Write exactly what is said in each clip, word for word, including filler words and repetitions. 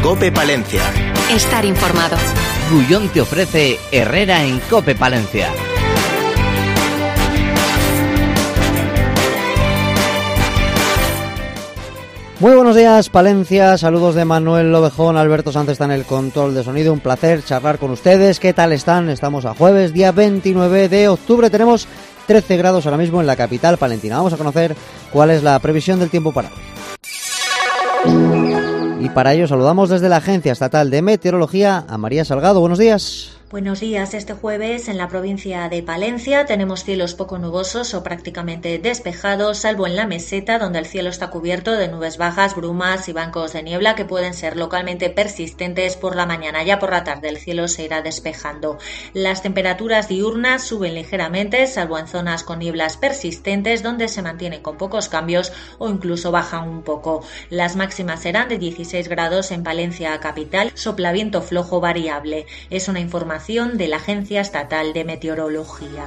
COPE Palencia. Estar informado. Gullón te ofrece Herrera en COPE Palencia. Muy buenos días, Palencia. Saludos de Manuel Lobejón. Alberto Sánchez está en el control de sonido. Un placer charlar con ustedes. ¿Qué tal están? Estamos a jueves, día veintinueve de octubre. Tenemos trece grados ahora mismo en la capital palentina. Vamos a conocer cuál es la previsión del tiempo para hoy. Y para ello saludamos desde la Agencia Estatal de Meteorología a María Salgado. Buenos días. Buenos días. Este jueves en la provincia de Palencia tenemos cielos poco nubosos o prácticamente despejados, salvo en la meseta, donde el cielo está cubierto de nubes bajas, brumas y bancos de niebla que pueden ser localmente persistentes por la mañana. Ya por la tarde el cielo se irá despejando. Las temperaturas diurnas suben ligeramente, salvo en zonas con nieblas persistentes, donde se mantienen con pocos cambios o incluso bajan un poco. Las máximas serán de dieciséis grados en Palencia capital, sopla viento flojo variable. Es una información de la Agencia Estatal de Meteorología.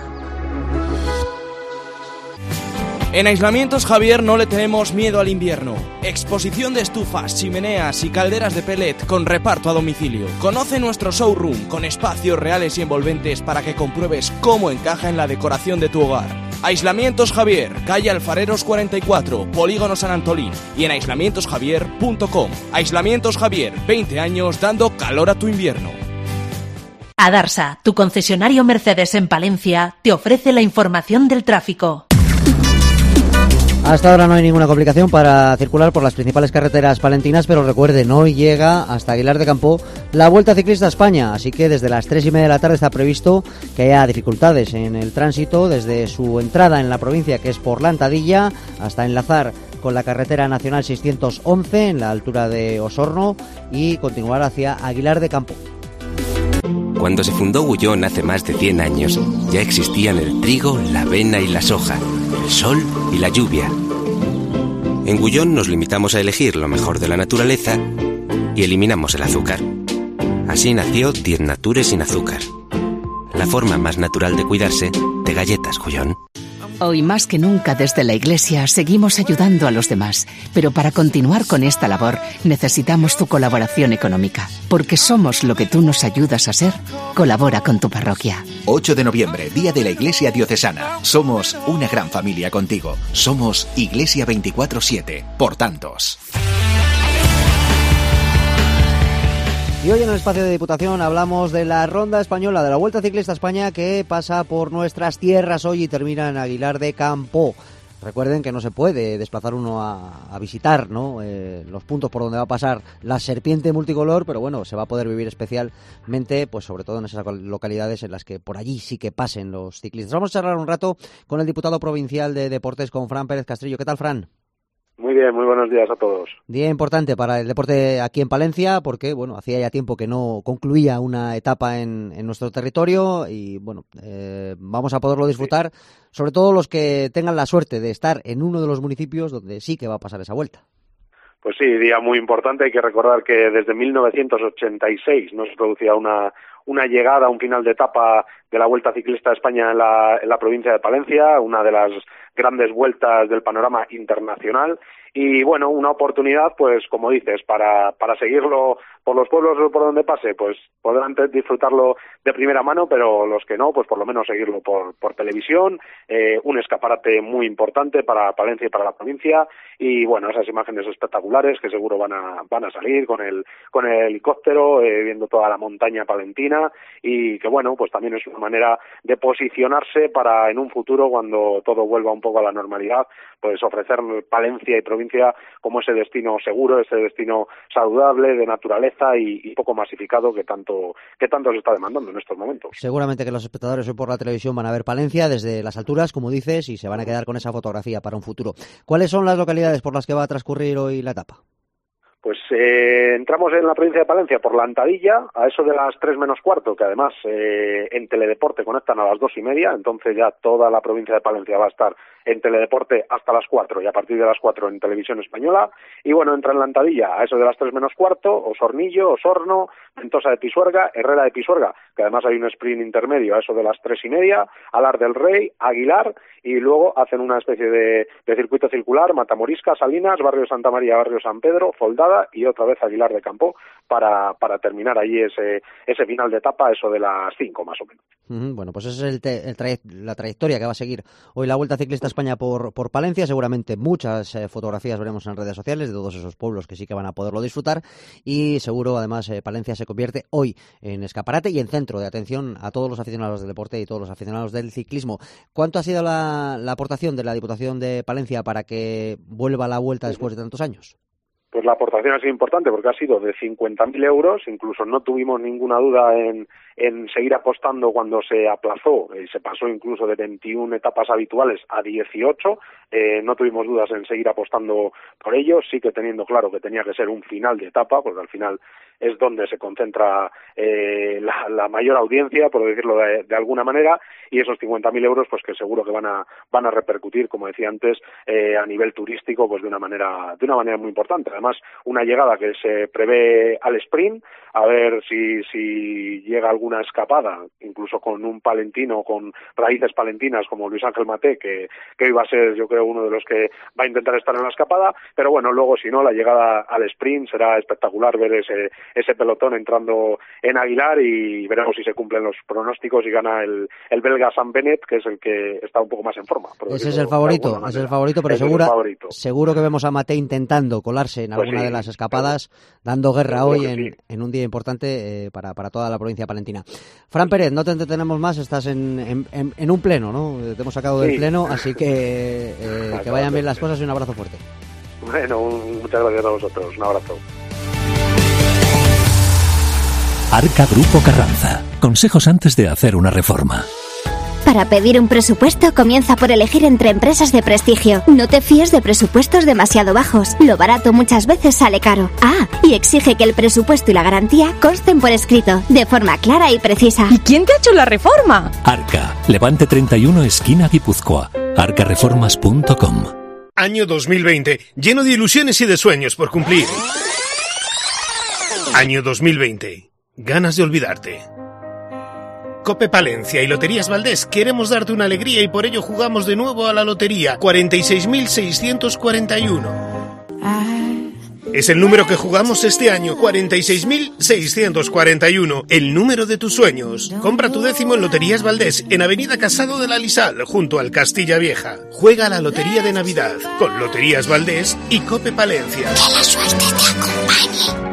En Aislamientos Javier no le tenemos miedo al invierno. Exposición de estufas, chimeneas y calderas de pellet con reparto a domicilio. Conoce nuestro showroom con espacios reales y envolventes para que compruebes cómo encaja en la decoración de tu hogar. Aislamientos Javier, calle Alfareros cuarenta y cuatro, Polígono San Antolín y en aislamientos javier punto com. Aislamientos Javier, veinte años dando calor a tu invierno. Adarsa, tu concesionario Mercedes en Palencia, te ofrece la información del tráfico. Hasta ahora no hay ninguna complicación para circular por las principales carreteras palentinas, pero recuerden, hoy llega hasta Aguilar de Campo la Vuelta Ciclista a España, así que desde las tres y media de la tarde está previsto que haya dificultades en el tránsito desde su entrada en la provincia, que es por la Antadilla, hasta enlazar con la carretera nacional seiscientos once en la altura de Osorno y continuar hacia Aguilar de Campo. Cuando se fundó Gullón hace más de cien años, ya existían el trigo, la avena y la soja, el sol y la lluvia. En Gullón nos limitamos a elegir lo mejor de la naturaleza y eliminamos el azúcar. Así nació Diez Natures sin azúcar, la forma más natural de cuidarse de galletas Gullón. Hoy más que nunca desde la Iglesia seguimos ayudando a los demás, pero para continuar con esta labor necesitamos tu colaboración económica, porque somos lo que tú nos ayudas a ser. Colabora con tu parroquia. ocho de noviembre, Día de la Iglesia Diocesana. Somos una gran familia contigo. Somos Iglesia veinticuatro siete, por tantos. Y hoy en el espacio de Diputación hablamos de la Ronda Española, de la Vuelta Ciclista a España, que pasa por nuestras tierras hoy y termina en Aguilar de Campo. Recuerden que no se puede desplazar uno a, a visitar, ¿no? Eh, los puntos por donde va a pasar la serpiente multicolor, pero bueno, se va a poder vivir especialmente, pues sobre todo en esas localidades en las que por allí sí que pasen los ciclistas. Vamos a charlar un rato con el diputado provincial de Deportes, con Fran Pérez Castrillo. ¿Qué tal, Fran? Muy bien, muy buenos días a todos. Día importante para el deporte aquí en Palencia porque, bueno, hacía ya tiempo que no concluía una etapa en, en nuestro territorio y, bueno, eh, vamos a poderlo disfrutar, sí. Sobre todo los que tengan la suerte de estar en uno de los municipios donde sí que va a pasar esa vuelta. Pues sí, día muy importante. Hay que recordar que desde mil novecientos ochenta y seis no se producía una una llegada, un final de etapa de la Vuelta Ciclista a España en la, en la provincia de Palencia, una de las grandes vueltas del panorama internacional. Y bueno, una oportunidad, pues como dices, para para seguirlo por los pueblos por donde pase, pues podrán disfrutarlo de primera mano, pero los que no, pues por lo menos seguirlo por por televisión. Eh, un escaparate muy importante para Palencia y para la provincia. Y bueno, esas imágenes espectaculares que seguro van a van a salir con el con el helicóptero, eh, viendo toda la montaña palentina, y que bueno, pues también es una manera de posicionarse para en un futuro, cuando todo vuelva un poco a la normalidad, pues ofrecer Palencia y provincia como ese destino seguro, ese destino saludable, de naturaleza y, y poco masificado que tanto que tanto se está demandando en estos momentos. Seguramente que los espectadores hoy por la televisión van a ver Palencia desde las alturas, como dices, y se van a quedar con esa fotografía para un futuro. ¿Cuáles son las localidades por las que va a transcurrir hoy la etapa? Pues eh, entramos en la provincia de Palencia por la Antadilla, a eso de las tres menos cuarto, que además eh, en Teledeporte conectan a las dos y media, entonces ya toda la provincia de Palencia va a estar en Teledeporte hasta las cuatro y a partir de las cuatro en Televisión Española. Y bueno, entra en la Antadilla a eso de las tres menos cuarto, Osornillo, Osorno, Ventosa de Pisuerga, Herrera de Pisuerga, que además hay un sprint intermedio a eso de las tres y media, Alar del Rey, Aguilar, y luego hacen una especie de, de circuito circular, Matamorisca, Salinas, Barrio Santa María, Barrio San Pedro, Foldada y otra vez Aguilar de Campoo para, para terminar allí ese, ese final de etapa, eso de las cinco más o menos. Uh-huh. Bueno, pues esa es el te, el traye, la trayectoria que va a seguir hoy la Vuelta Ciclista España por, por Palencia. Seguramente muchas eh, fotografías veremos en redes sociales de todos esos pueblos que sí que van a poderlo disfrutar, y seguro además eh, Palencia se convierte hoy en escaparate y en centro de atención a todos los aficionados del deporte y todos los aficionados del ciclismo. ¿Cuánto ha sido la, la aportación de la Diputación de Palencia para que vuelva la Vuelta después de tantos años? Pues la aportación ha sido importante porque ha sido de cincuenta mil euros, incluso no tuvimos ninguna duda en, en seguir apostando cuando se aplazó, y se pasó incluso de veintiuna etapas habituales a dieciocho, eh, no tuvimos dudas en seguir apostando por ello, sí que teniendo claro que tenía que ser un final de etapa, porque al final es donde se concentra eh, la, la mayor audiencia, por decirlo de, de alguna manera, y esos cincuenta mil euros pues que seguro que van a van a repercutir, como decía antes, eh, a nivel turístico pues de una manera de una manera muy importante. Además, una llegada que se prevé al sprint, a ver si si llega alguna escapada, incluso con un palentino, con raíces palentinas como Luis Ángel Maté, que, que hoy va a ser, yo creo, uno de los que va a intentar estar en la escapada, pero bueno, luego si no, la llegada al sprint será espectacular ver ese ese pelotón entrando en Aguilar, y veremos si se cumplen los pronósticos y gana el, el belga Sam Bennett, que es el que está un poco más en forma. Ese es el favorito, ese es el favorito, pero seguro, favorito. seguro que vemos a Maté intentando colarse en alguna pues sí, de las escapadas, claro, dando guerra hoy en, sí. en un día importante eh, para, para toda la provincia palentina. Fran Pérez, no te entretenemos más, estás en, en, en, en un pleno, ¿no? Te hemos sacado sí. del pleno, así que eh, que vayan bien las cosas y un abrazo fuerte. Bueno, un, muchas gracias a vosotros, un abrazo. Arca Grupo Carranza. Consejos antes de hacer una reforma. Para pedir un presupuesto, comienza por elegir entre empresas de prestigio. No te fíes de presupuestos demasiado bajos. Lo barato muchas veces sale caro. Ah, y exige que el presupuesto y la garantía consten por escrito, de forma clara y precisa. ¿Y quién te ha hecho la reforma? Arca. Levante treinta y uno, esquina Guipúzcoa. arca reformas punto com. Año dos mil veinte, lleno de ilusiones y de sueños por cumplir. Año dos mil veinte. Ganas de olvidarte. Cope Palencia y Loterías Valdés queremos darte una alegría y por ello jugamos de nuevo a la lotería cuarenta y seis mil seiscientos cuarenta y uno. Es el número que jugamos este año, cuarenta y seis mil seiscientos cuarenta y uno, el número de tus sueños. Compra tu décimo en Loterías Valdés, en Avenida Casado de la Lisal, junto al Castilla Vieja. Juega a la Lotería de Navidad con Loterías Valdés y Cope Palencia. Que la suerte te acompañe.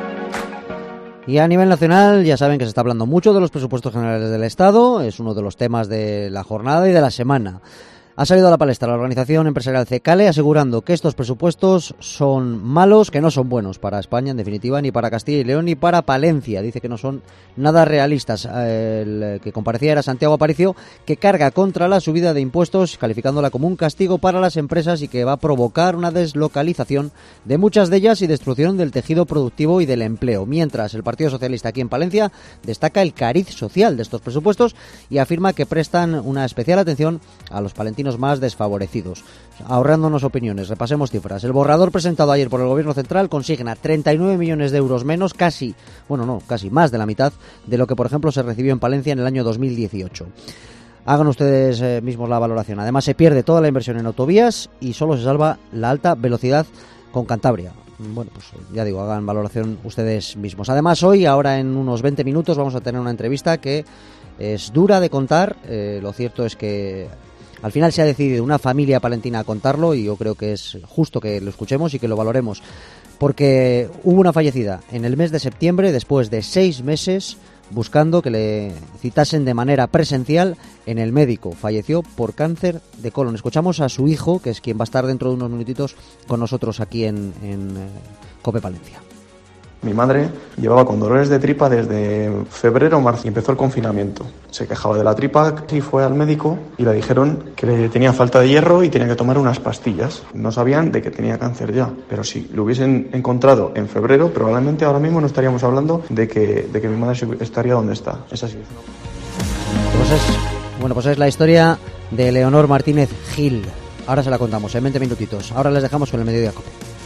Y a nivel nacional ya saben que se está hablando mucho de los presupuestos generales del Estado, es uno de los temas de la jornada y de la semana. Ha salido a la palestra la organización empresarial CECALE asegurando que estos presupuestos son malos, que no son buenos para España en definitiva, ni para Castilla y León ni para Palencia. Dice que no son nada realistas. El que comparecía era Santiago Aparicio, que carga contra la subida de impuestos, calificándola como un castigo para las empresas y que va a provocar una deslocalización de muchas de ellas y destrucción del tejido productivo y del empleo. Mientras el Partido Socialista aquí en Palencia destaca el cariz social de estos presupuestos y afirma que prestan una especial atención a los palentinos más desfavorecidos. Ahorrándonos opiniones, repasemos cifras. El borrador presentado ayer por el Gobierno Central consigna treinta y nueve millones de euros menos, casi, bueno no, casi más de la mitad de lo que por ejemplo se recibió en Palencia en el año dos mil dieciocho. Hagan ustedes eh, mismos la valoración. Además se pierde toda la inversión en autovías y solo se salva la alta velocidad con Cantabria. Bueno, pues ya digo, hagan valoración ustedes mismos. Además hoy, ahora en unos veinte minutos, vamos a tener una entrevista que es dura de contar. Eh, lo cierto es que al final se ha decidido una familia palentina a contarlo y yo creo que es justo que lo escuchemos y que lo valoremos, porque hubo una fallecida en el mes de septiembre después de seis meses buscando que le citasen de manera presencial en el médico. Falleció por cáncer de colon. Escuchamos a su hijo, que es quien va a estar dentro de unos minutitos con nosotros aquí en, en Cope Palencia. Mi madre llevaba con dolores de tripa desde febrero o marzo y empezó el confinamiento. Se quejaba de la tripa y fue al médico y le dijeron que le tenía falta de hierro y tenía que tomar unas pastillas. No sabían de que tenía cáncer ya, pero si lo hubiesen encontrado en febrero, probablemente ahora mismo no estaríamos hablando de que, de que mi madre estaría donde está. Es así. Pues es, bueno, pues es la historia de Leonor Martínez Gil. Ahora se la contamos en veinte minutitos. Ahora les dejamos con el Mediodía Cope.